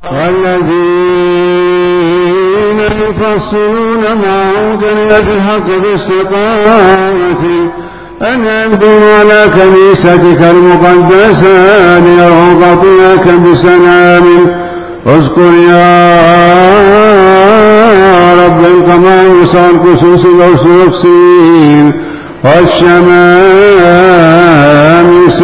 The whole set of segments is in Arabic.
والذين يفصلون ما أوتي بالحق باستقامة أن يمضوا على كنيستك المقدسة ليربطنك بسلام. اذكر يا رب القمامس والكسوس والأرثوذكسيين والشمامسة.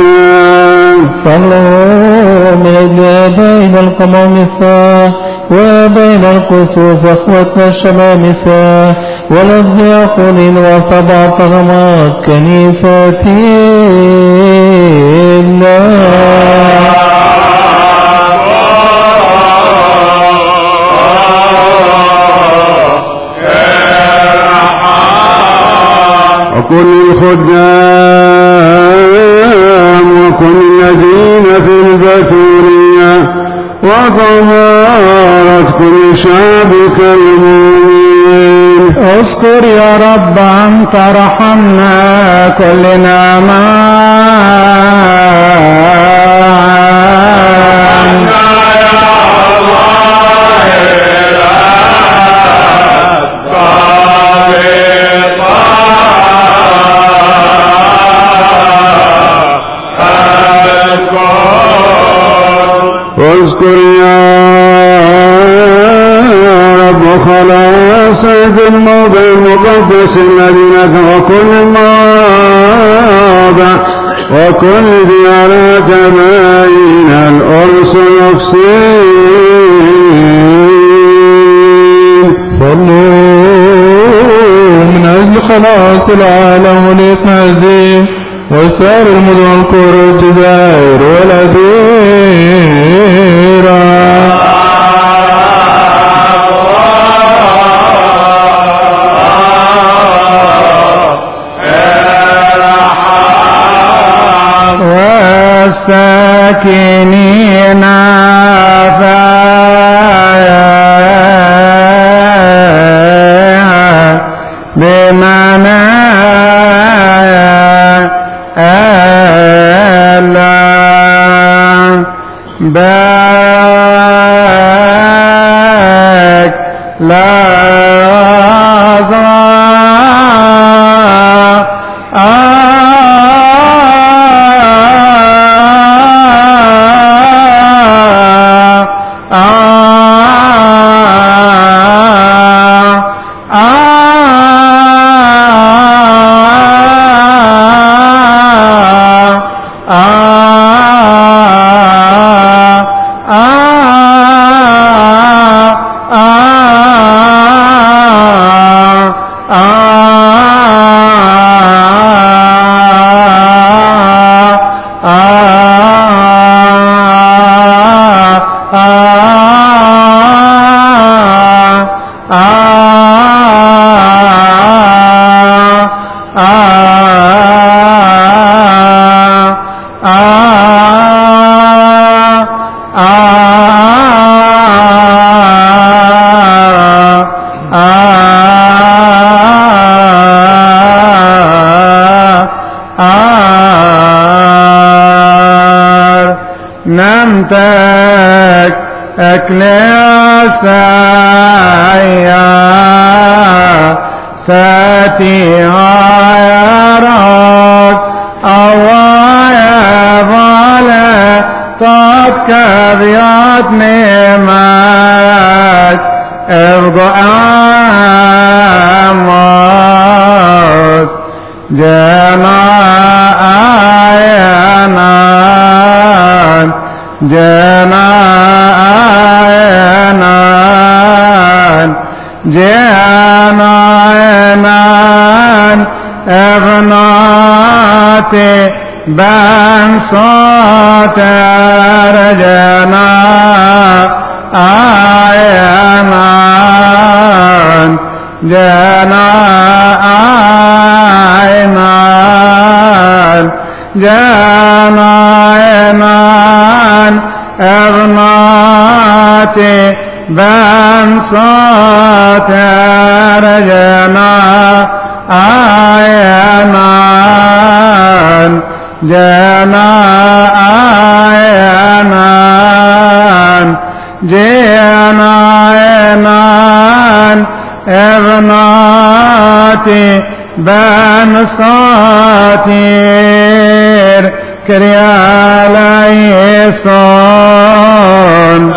صلوا بين القمامسة وبين الكسوس أخوتنا الشمامسة والأبزاقين وسبع طغمات كنيسة الله. وكل الخدام وكل الذين في البتولية وطهارة كل شعبك المؤمنين. اذكر يا رب أن ترحمنا كلنا واذكر يا رب خلاص في الموضع المقدس المدينة وكل المواضع وكل ديانات بين الأرثوذكسيين. صلوا من أجل خلاص العالم وليتنازيه وسائر المدن القرى الجزائر والأديرة. والساكنين فيها بمنايا باك لا نمتك أكلاسايا ساتيها يراك أوايا ظالة طابك ذيات نيمات ارضع عماس جماعينا جناينا اغناتي بان صوت رجنا آينا جناينا اغناتي بان صوت رجنا آينا جينا إيمان ابناتي بن ساتير كريا ليسون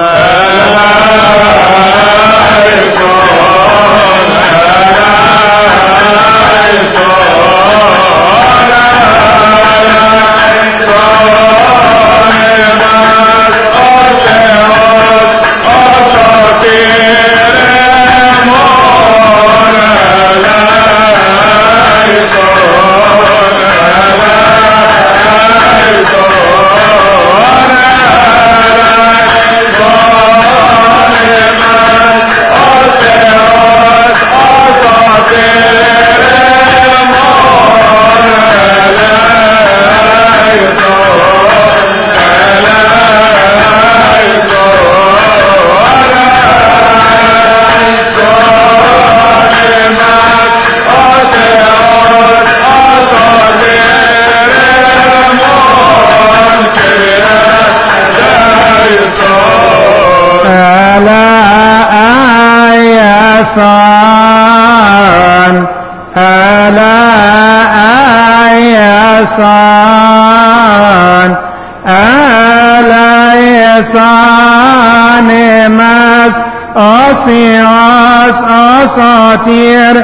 أساطير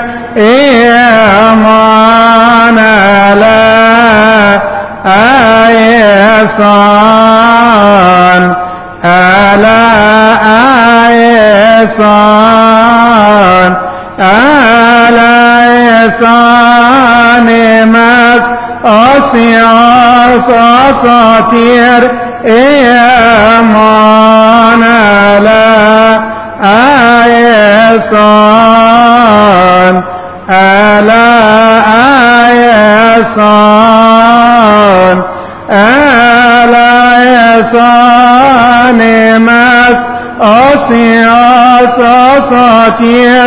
إيمان لا أيسان ألا أيسان ألا أيسان مس أساطير إيمان لا أيسان ألا أيسان ألا أيسان مس أساطير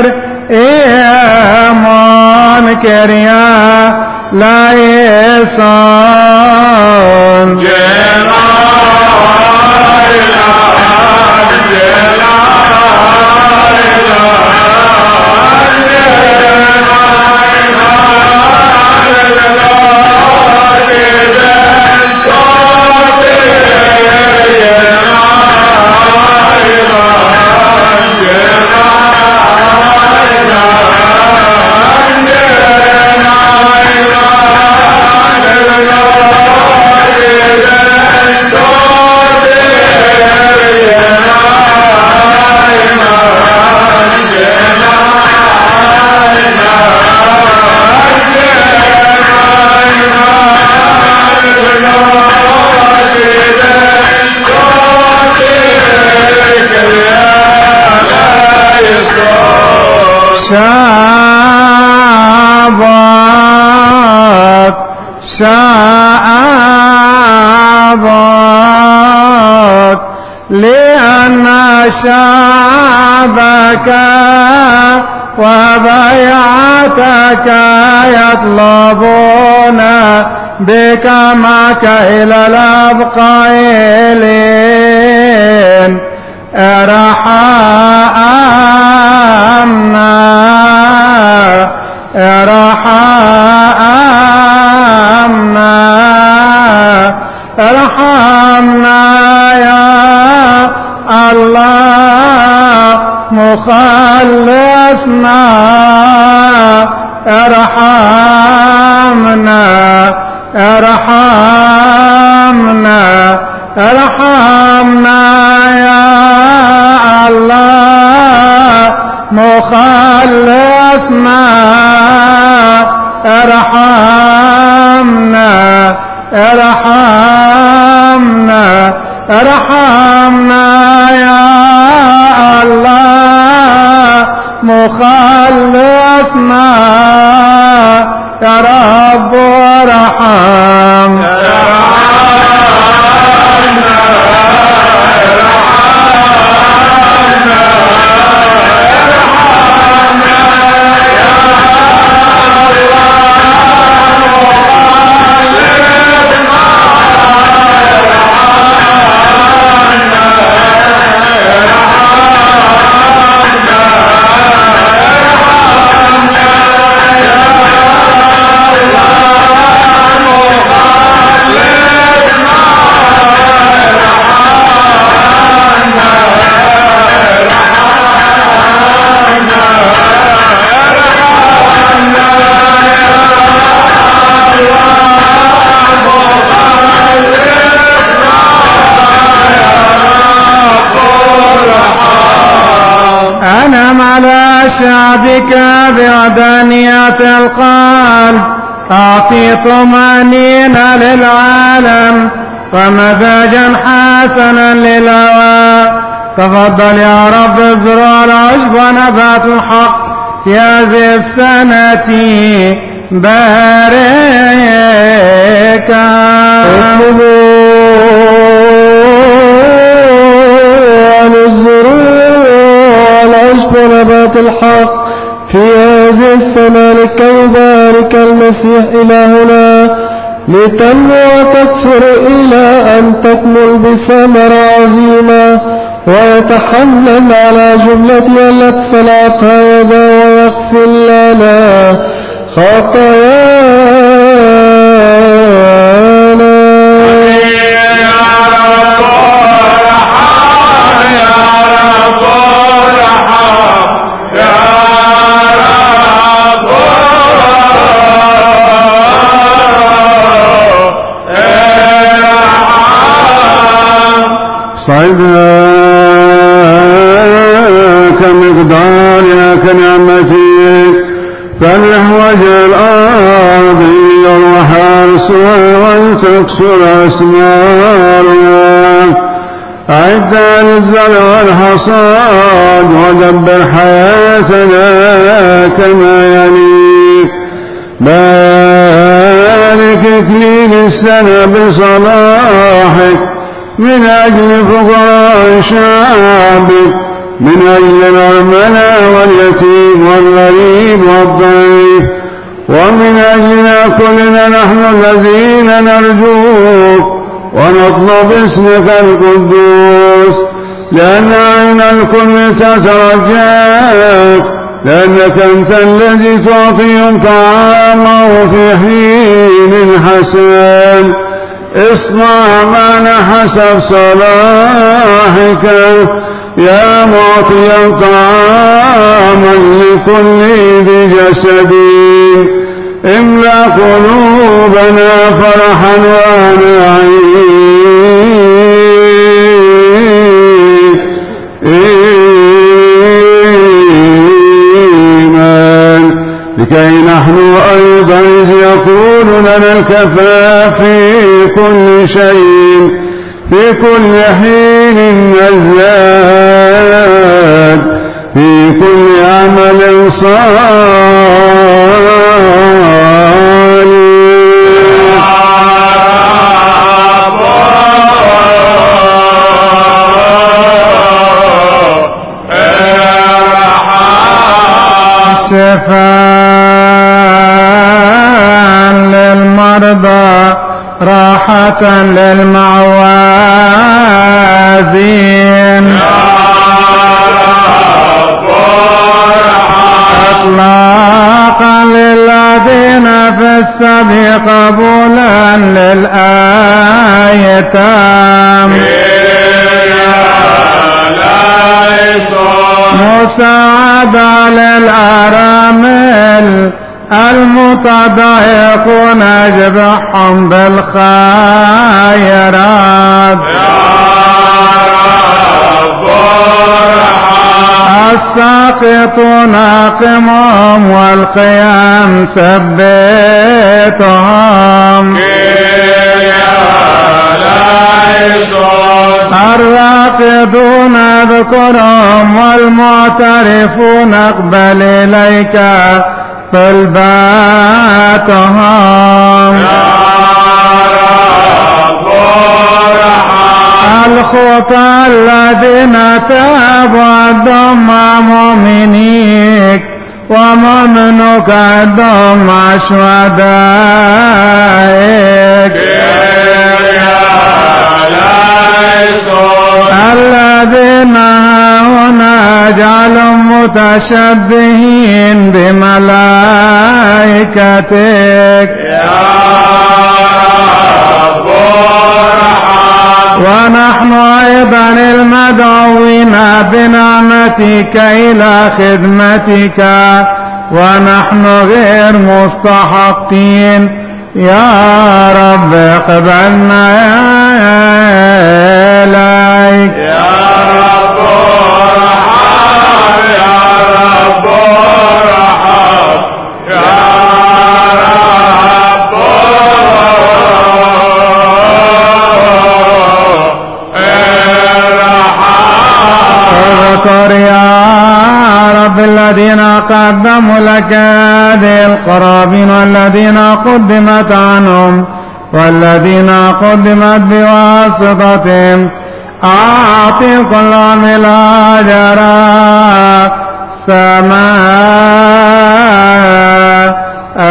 إيمان كريا لا يسان شعبك لأن شعبك وبيعتك يطلبون بك معك إلى الأبقائلين ارحمنا ارحمنا يا الله مخلصنا ارحمنا يا الله مخلصنا ارحمنا يا الله مخلصنا يا رب ارحمنا شعبك بوحدانية القلب أعطي طمأنينة للعالم ومزاجا حسنا للهوى. تفضل يا رب ازرع العشب ونبات الحق في هذه السنة باركا. عن الزروع العشب ونبات الحق في هذه السنة لكي يبارك المسيح إلهنا لتنمو وتكثر إلى أن تكمل بثمرة عظيمة ويتحنن على جملتنا التي صنعتها يدا ويغفر لنا خطايانا. يا رب ارحم يا رب ارحم يا رب ارحم. صعدنا كمقدارها كنعمتك فامنح وجه الأرض وحارسها وتكسر أسمارها. أعد للزرع والحصاد ودبر حياتنا كما يليق. بارك إكليل السنة بصلاحك من أجل فقراء شعبك من أجل الأرملة واليتيم والغريب والضعيف ومن أجلنا كلنا نحن الذين نرجوك ونطلب اسمك القدوس لأن عين الكل تترجاك لأنك أنت الذي تعطيهم طعامه في حين حسن. اصنع معنا حسب صلاحك يا معطيا طعاما لكل ذي جسد. املأ قلوبنا فرحا ونعيما لكي نحن أيضا إذ يكون لنا الكفاف في كل شيء في كل حين نزداد في كل عمل صالح. شفاء للمرضى راحة للمعوازين. إطلاقا للذين في السبي قبولا للآيتام. مساعدة للأرامل المتضايقون اجبحهم بالخيرات. الساقطون اقمهم والقيام ثبتهم. الراقدون اذكرهم والمعترفون اقبل اليك طلباتهم. الخطى الذين تابوا الضم مؤمنيك ومؤمنك الضم شهدائك. الذين هنا اجعلهم متشبهين بملائكتك. ونحن أيضا المدعوين بنعمتك إلى خدمتك ونحن غير مستحقين يا رب اقبلنا إليك. يا رب ارحم يا رب رب الذين قدموا لك هذه القرابين والذين قدمت عنهم والذين قدمت بواسطتهم أعطي كل عمل أجرا سماء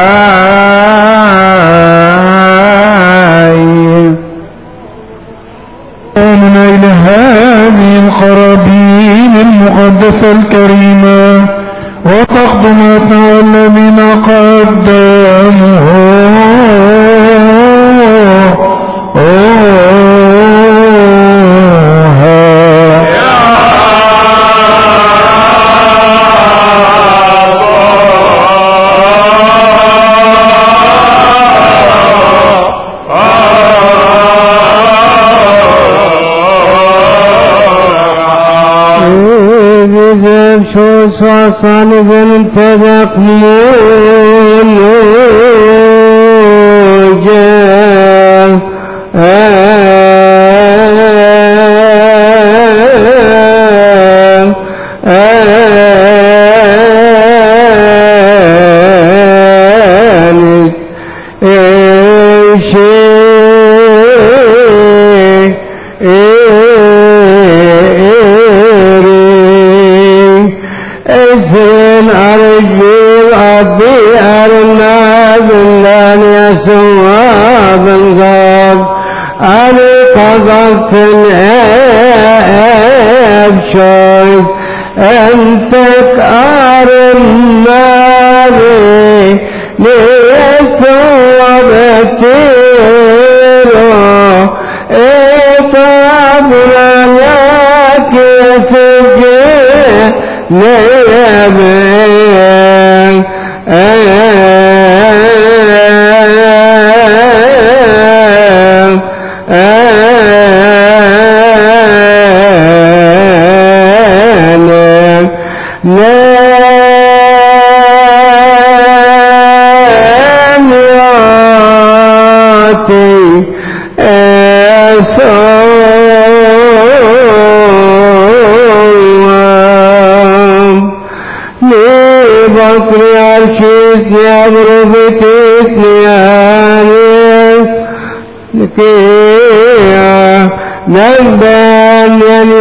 من إلى هذه القرابين المقدسة الكريمة وتقدمتنا والذين قدموا صالحا تذكرون أنتك أرماري ليسوى بكيرو إطابنا لك يسجي نيبين نبان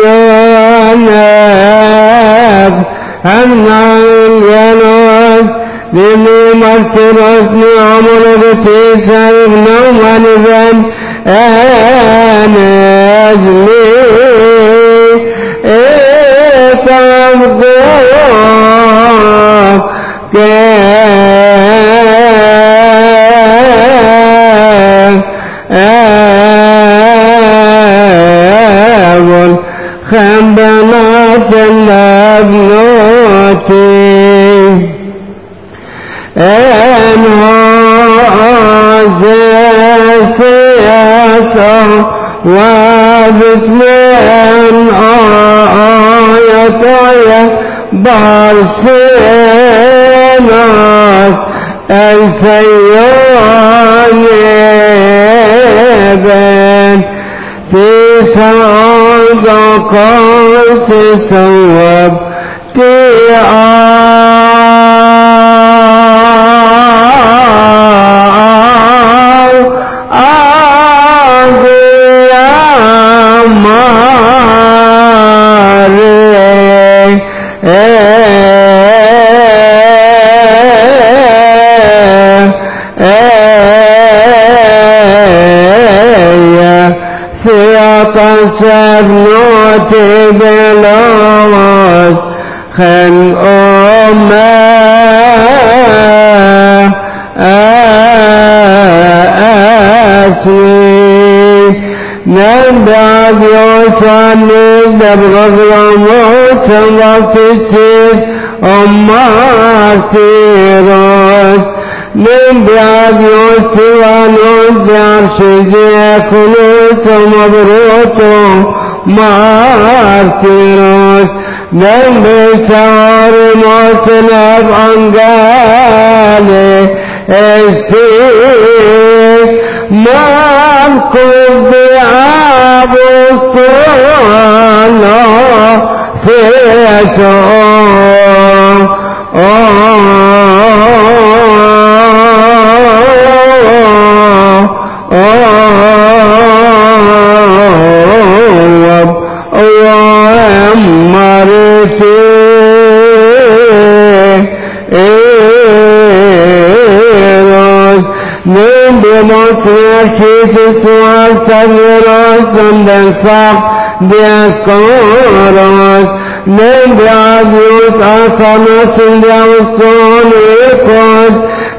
ينيوناب هنعين ينوز لممثلت نعمل بتيسا ابنهم ونبان أنجلي خنبنات الأبنوتي أنهاز سياسة وبسم آية بارسيناس السيون يبن تسعود قوس سواب سبنوتي بلوز خن أسوي نبدأ يوصاني دبغض وموت وفتسيس أمارتي نبياد يوسوان ودار شجيع كلوس ومبروتو مارتيروس نبي سار موسنب أنقالي استيس مالكوز بأبوستوانو سيسون بموت يشيت سوال سجروس بنصاب ديسكوروس نبيعديوس أصنوس اليوستون يكون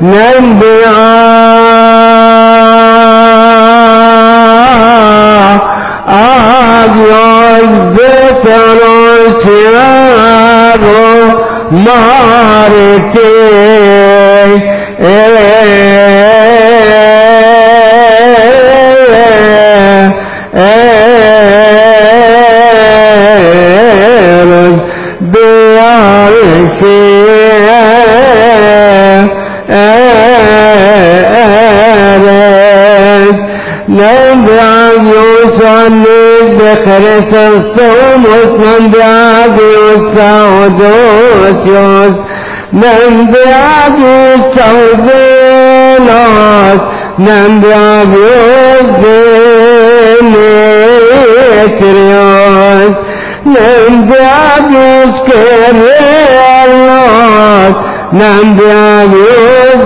نبيعديوس بتروس يابو ماركي Christos Nambiadius Saudosios Nambiadius Saudelos Nambiadius Demetrios Nambiadius Kerelos Nambiadius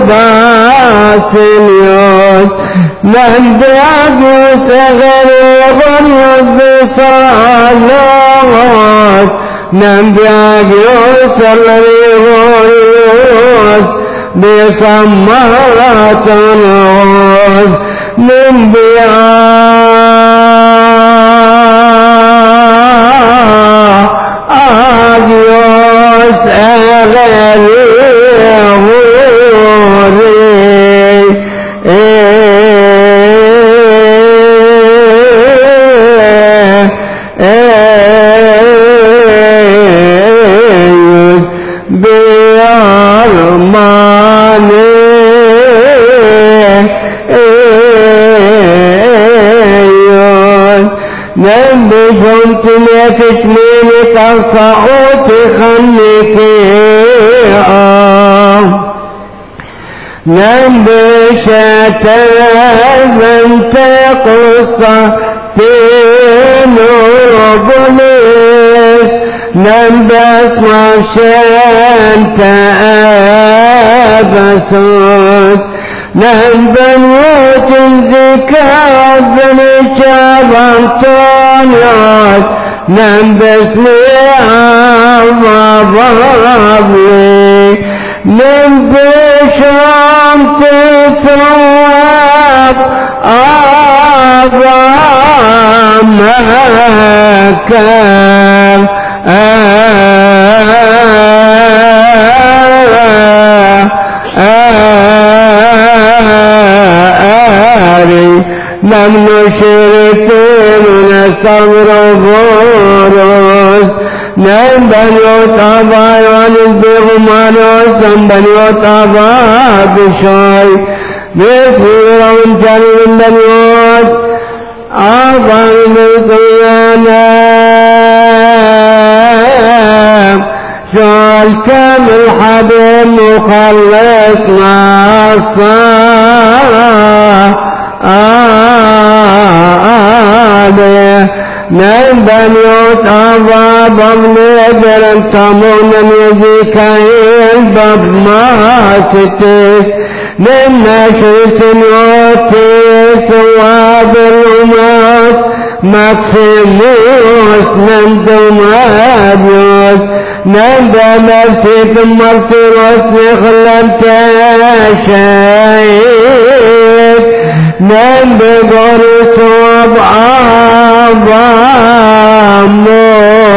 Basilios Nambiadius Egerogonios Besalos Nambiadius Egerogonios Besamatanos Nambiadius تشميلك الصعود خليكيها نبشة من تقصى تنوبلس نبس مفشان تأبسوس نبنوت الزكاة بن الشعب طالعات نبس لعب ضابلي نبشام تسواب أضامك لم نشرك من الصبر بورس نبن يطابا ونزبغ مانوس نبن يطابا بشاي بسير ونجل من يوت أبا المسيانا شال كامل حبيب مخلص ناصا نبن يطابا بمنادر انتمون يزيكاين ببماستيس للنشوس يوتيس وابرمات مكسيموس نندماديوس نندمسيك مرتروس نخلم تشايد نندقر صوب عظامو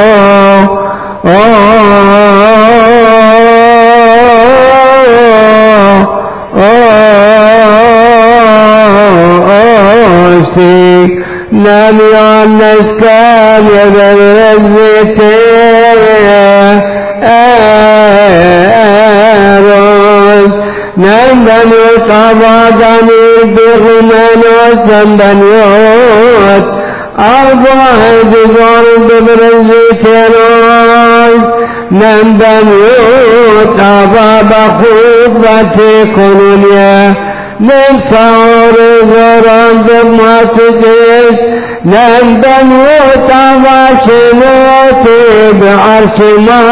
نبي النسكان يبرزتي نبن يطبع ضمير بغمان وسنبن يوت أربع زغار ببرزتي نبن يطبع بخوبتي كنونيا نبصر زران بمسجس نبن يطبع شنوتي بعرش ما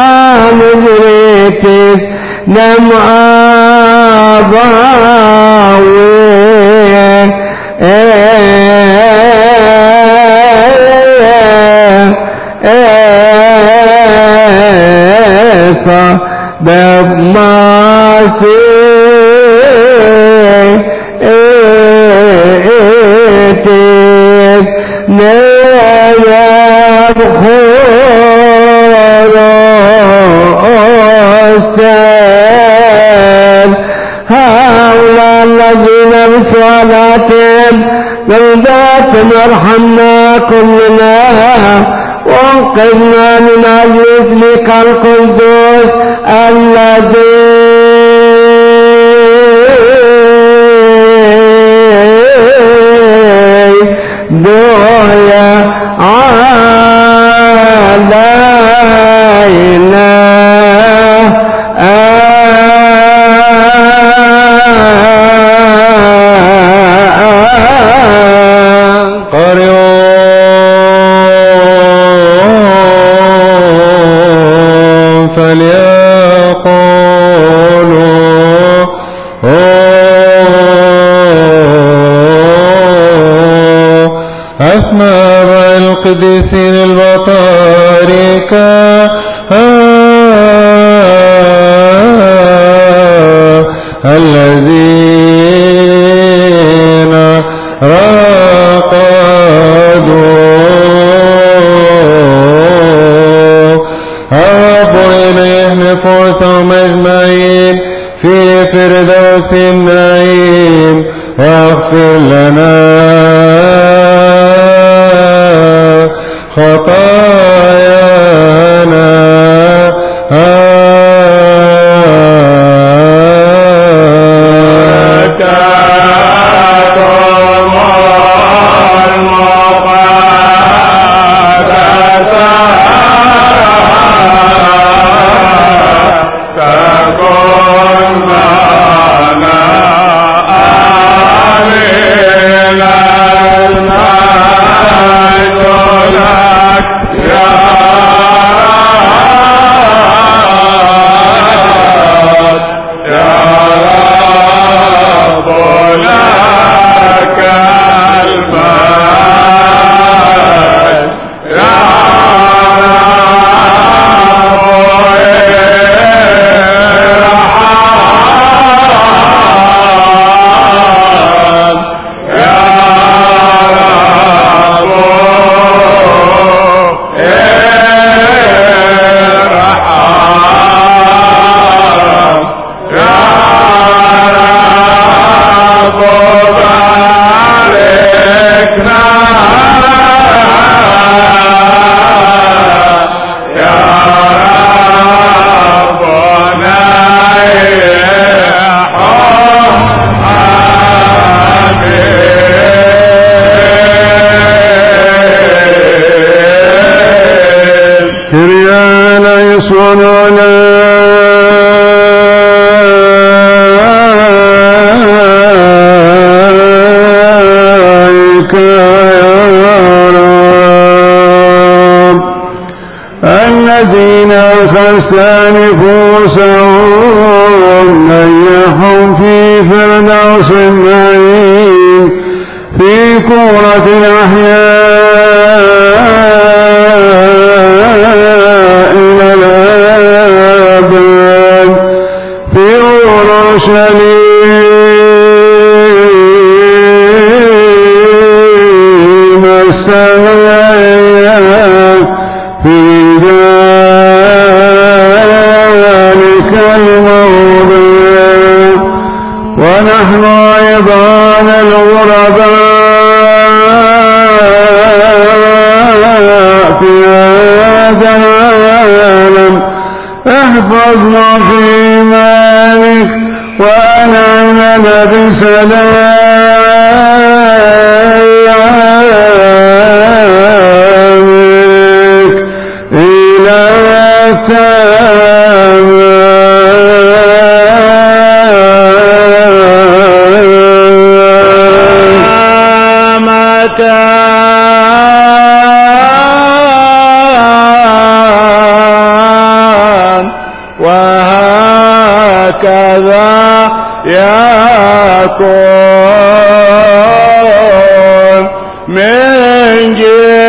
نجريتس نم آباوي ارحمنا كلنا وانقذنا من أجل اسمك القدوس الذي دعي علينا القديسين البطاركة الذين راقدوا هربوا إليه نفوسهم أجمعين في فردوس النعيم واغفر لنا خطايانا نفوسهم نيحهم في فردوس النعيم في كورة الأحياء إلى الأبد في أورشليم السماء في ونحن أيضا الغرباء في هذا العالم احفظنا في إيمانك وأنعمنا بسلامك إلى وهكذا يكون. المجد